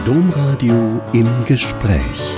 Domradio im Gespräch.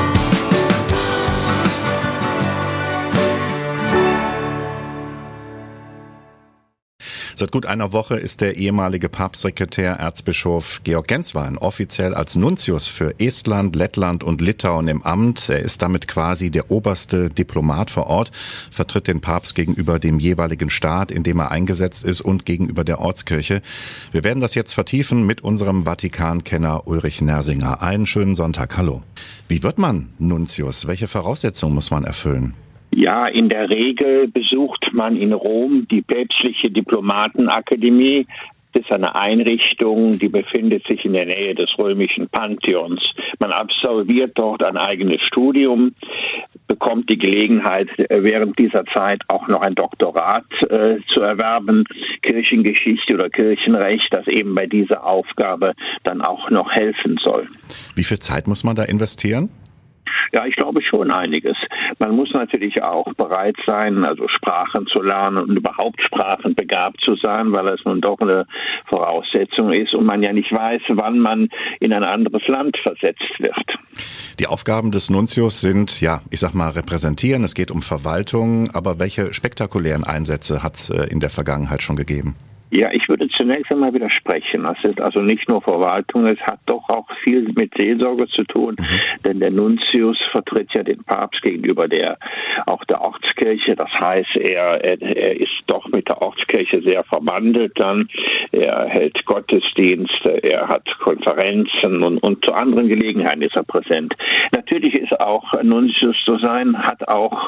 Seit gut einer Woche ist der ehemalige Papstsekretär Erzbischof Georg Genswein offiziell als Nuntius für Estland, Lettland und Litauen im Amt. Er ist damit quasi der oberste Diplomat vor Ort, vertritt den Papst gegenüber dem jeweiligen Staat, in dem er eingesetzt ist, und gegenüber der Ortskirche. Wir werden das jetzt vertiefen mit unserem Vatikan-Kenner Ulrich Nersinger. Einen schönen Sonntag. Hallo. Wie wird man Nuntius? Welche Voraussetzungen muss man erfüllen? Ja, in der Regel besucht man in Rom die päpstliche Diplomatenakademie. Das ist eine Einrichtung, die befindet sich in der Nähe des römischen Pantheons. Man absolviert dort ein eigenes Studium, bekommt die Gelegenheit, während dieser Zeit auch noch ein Doktorat zu erwerben, Kirchengeschichte oder Kirchenrecht, das eben bei dieser Aufgabe dann auch noch helfen soll. Wie viel Zeit muss man da investieren? Ja, ich glaube schon einiges. Man muss natürlich auch bereit sein, also Sprachen zu lernen und überhaupt sprachenbegabt zu sein, weil das nun doch eine Voraussetzung ist und man ja nicht weiß, wann man in ein anderes Land versetzt wird. Die Aufgaben des Nuntius sind, ja, ich sag mal, repräsentieren. Es geht um Verwaltung. Aber welche spektakulären Einsätze hat es in der Vergangenheit schon gegeben? Ja, ich würde zunächst einmal widersprechen. Das ist also nicht nur Verwaltung, es hat doch auch viel mit Seelsorge zu tun, denn der Nuntius vertritt ja den Papst gegenüber auch der Ortskirche. Das heißt, er ist doch mit der Ortskirche sehr verwandelt dann. Er hält Gottesdienste, er hat Konferenzen und zu anderen Gelegenheiten ist er präsent. Natürlich ist auch Nuntius zu sein, hat auch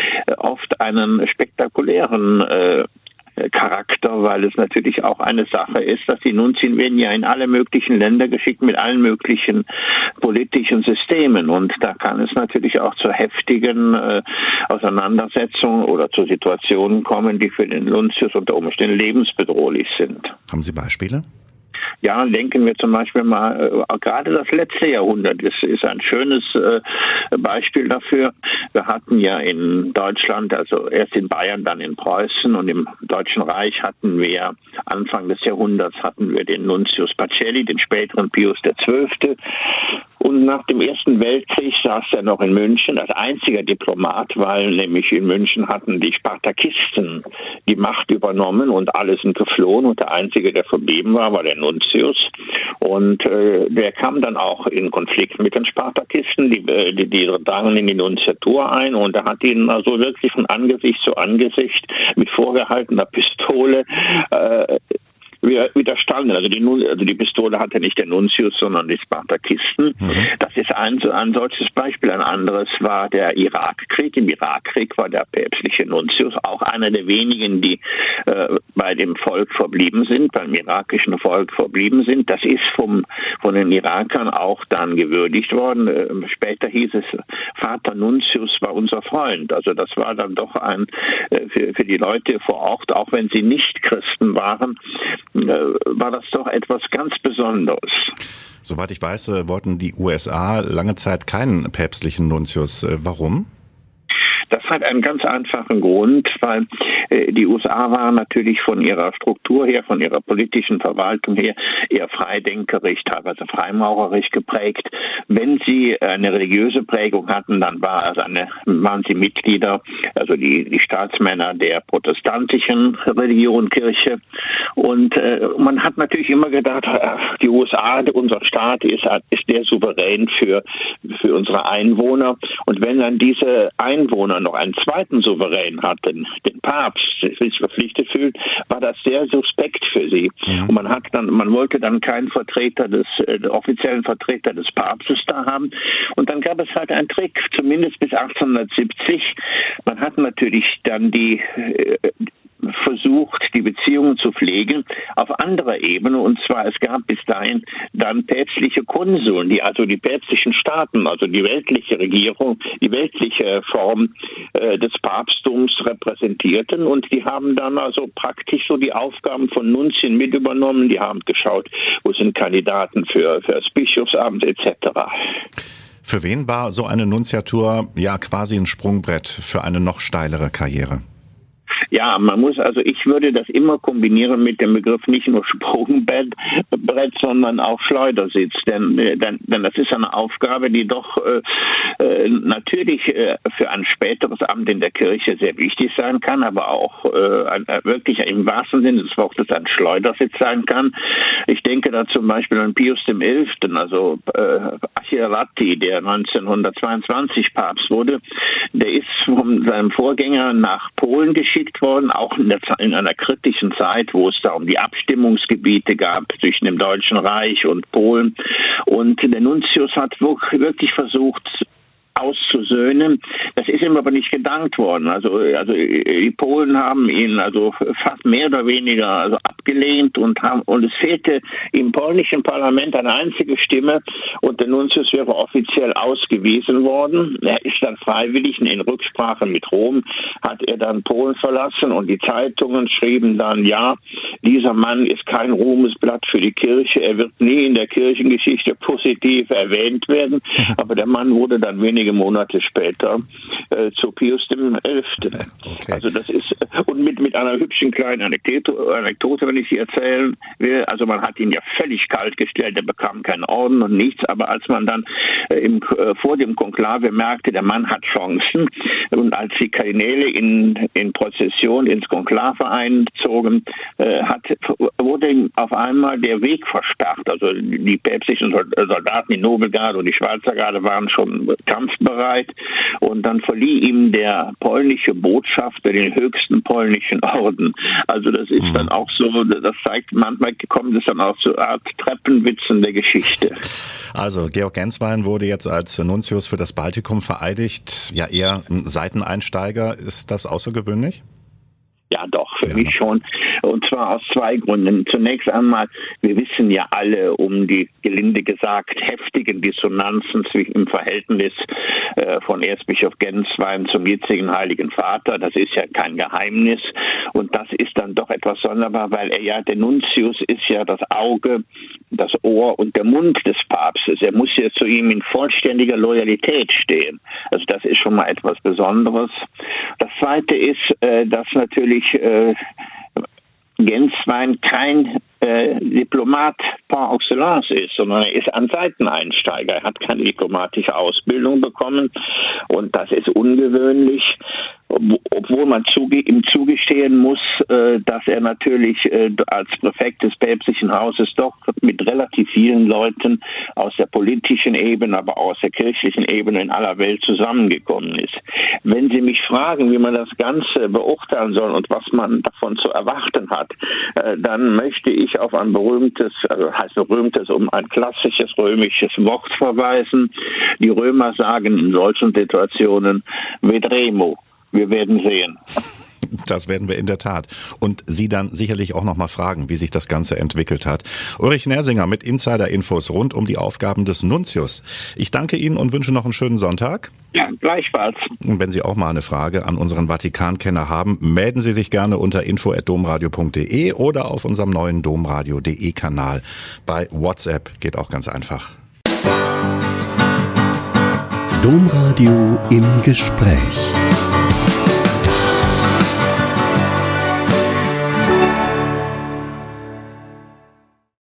oft einen spektakulären Charakter, weil es natürlich auch eine Sache ist, dass die Nunzien werden ja in alle möglichen Länder geschickt mit allen möglichen politischen Systemen und da kann es natürlich auch zu heftigen Auseinandersetzungen oder zu Situationen kommen, die für den Nuntius unter Umständen lebensbedrohlich sind. Haben Sie Beispiele? Ja, denken wir zum Beispiel mal, gerade das letzte Jahrhundert ist ein schönes Beispiel dafür. Wir hatten ja in Deutschland, also erst in Bayern, dann in Preußen und im Deutschen Reich hatten wir Anfang des Jahrhunderts den Nuntius Pacelli, den späteren Pius XII. Und nach dem Ersten Weltkrieg saß er noch in München als einziger Diplomat, weil nämlich in München hatten die Spartakisten die Macht übernommen und alle sind geflohen und der Einzige, der verblieben war der Nuntius. Und der kam dann auch in Konflikt mit den Spartakisten, die drangen in die Nunziatur ein und er hat ihnen also wirklich von Angesicht zu Angesicht mit vorgehaltener Pistole widerstanden. Also die Pistole hatte nicht der Nuntius, sondern die Spartakisten. Das ist ein solches Beispiel. Ein anderes war der Irakkrieg. Im Irakkrieg war der päpstliche Nuntius auch einer der wenigen, die bei dem Volk verblieben sind, beim irakischen Volk verblieben sind. Das ist von den Irakern auch dann gewürdigt worden. Später hieß es, Vater Nuntius war unser Freund. Also das war dann doch für die Leute vor Ort, auch wenn sie nicht Christen waren, war das doch etwas ganz Besonderes. Soweit ich weiß, wollten die USA lange Zeit keinen päpstlichen Nuntius. Warum? Das hat einen ganz einfachen Grund, weil die USA waren natürlich von ihrer Struktur her, von ihrer politischen Verwaltung her eher freidenkerisch, teilweise freimaurerisch geprägt. Wenn sie eine religiöse Prägung hatten, dann waren sie Mitglieder, also die Staatsmänner der protestantischen Religion, Kirche. Und man hat natürlich immer gedacht, die USA, unser Staat ist der Souverän für unsere Einwohner. Und wenn dann diese Einwohner noch einen zweiten Souverän hatten, den Papst, sich verpflichtet fühlt, war das sehr suspekt für sie. Und man wollte dann keinen offiziellen Vertreter des Papstes da haben. Und dann gab es halt einen Trick, zumindest bis 1870. Man hat natürlich dann versucht, die Beziehungen zu pflegen auf anderer Ebene. Und zwar, es gab bis dahin dann päpstliche Konsuln, die also die päpstlichen Staaten, also die weltliche Regierung, die weltliche Form des Papsttums repräsentierten. Und die haben dann also praktisch so die Aufgaben von Nunzien mit übernommen. Die haben geschaut, wo sind Kandidaten für das Bischofsamt etc. Für wen war so eine Nunziatur ja quasi ein Sprungbrett für eine noch steilere Karriere? Ja, ich würde das immer kombinieren mit dem Begriff nicht nur Sprungbrett, sondern auch Schleudersitz. Denn das ist eine Aufgabe, die doch natürlich für ein späteres Amt in der Kirche sehr wichtig sein kann, aber auch wirklich im wahrsten Sinne des Wortes ein Schleudersitz sein kann. Ich denke da zum Beispiel an Pius XI., also Achille Ratti, der 1922 Papst wurde. Der ist von seinem Vorgänger nach Polen geschickt worden, auch in einer kritischen Zeit, wo es da um die Abstimmungsgebiete gab zwischen dem Deutschen Reich und Polen. Und der Nuntius hat wirklich versucht, auszusöhnen. Das ist ihm aber nicht gedankt worden. Also die Polen haben ihn fast mehr oder weniger abgelehnt und es fehlte im polnischen Parlament eine einzige Stimme und der Nuntius wäre offiziell ausgewiesen worden. Er ist dann freiwillig in Rücksprache mit Rom, hat er dann Polen verlassen und die Zeitungen schrieben dann, ja, dieser Mann ist kein Ruhmesblatt für die Kirche, er wird nie in der Kirchengeschichte positiv erwähnt werden, aber der Mann wurde dann wenige Monate später zu Pius XI. Okay. Also das ist, und mit einer hübschen kleinen Anekdote, wenn ich sie erzählen will, also man hat ihn ja völlig kalt gestellt, er bekam keinen Orden und nichts, aber als man dann vor dem Konklave merkte, der Mann hat Chancen und als die Kardinäle in Prozession ins Konklave einzogen, wurde ihm auf einmal der Weg versperrt. Also die päpstlichen Soldaten, die Nobelgarde und die Schweizergarde waren schon kampfbereit und dann verlieh ihm der polnische Botschafter den höchsten polnischen Orden. Also das ist dann auch so, das zeigt, manchmal kommt es dann auch zu Art Treppenwitzen der Geschichte. Also Georg Genswein wurde jetzt als Nuntius für das Baltikum vereidigt, ja eher ein Seiteneinsteiger. Ist das außergewöhnlich? Ja, doch, für mich schon. Und zwar aus zwei Gründen. Zunächst einmal, wir wissen ja alle um die, gelinde gesagt, heftigen Dissonanzen im Verhältnis von Erzbischof Genswein zum jetzigen Heiligen Vater. Das ist ja kein Geheimnis. Und das ist dann doch etwas sonderbar, weil der Nuntius ist ja das Auge, das Ohr und der Mund des Papstes. Er muss ja zu ihm in vollständiger Loyalität stehen. Also das ist schon mal etwas Besonderes. Das Zweite ist, dass natürlich Genswein kein Diplomat par excellence ist, sondern er ist ein Seiteneinsteiger. Er hat keine diplomatische Ausbildung bekommen und das ist ungewöhnlich, obwohl man ihm zugestehen muss, dass er natürlich als Präfekt des päpstlichen Hauses doch mit relativ vielen Leuten aus der politischen Ebene, aber auch aus der kirchlichen Ebene in aller Welt zusammengekommen ist. Wenn Sie mich fragen, wie man das Ganze beurteilen soll und was man davon zu erwarten hat, dann möchte ich auf ein ein klassisches römisches Wort verweisen. Die Römer sagen in solchen Situationen vedremo. Wir werden sehen. Das werden wir in der Tat. Und Sie dann sicherlich auch noch mal fragen, wie sich das Ganze entwickelt hat. Ulrich Nersinger mit Insider-Infos rund um die Aufgaben des Nuntius. Ich danke Ihnen und wünsche noch einen schönen Sonntag. Ja, gleichfalls. Und wenn Sie auch mal eine Frage an unseren Vatikan-Kenner haben, melden Sie sich gerne unter info@domradio.de oder auf unserem neuen domradio.de Kanal. Bei WhatsApp geht auch ganz einfach. Domradio im Gespräch.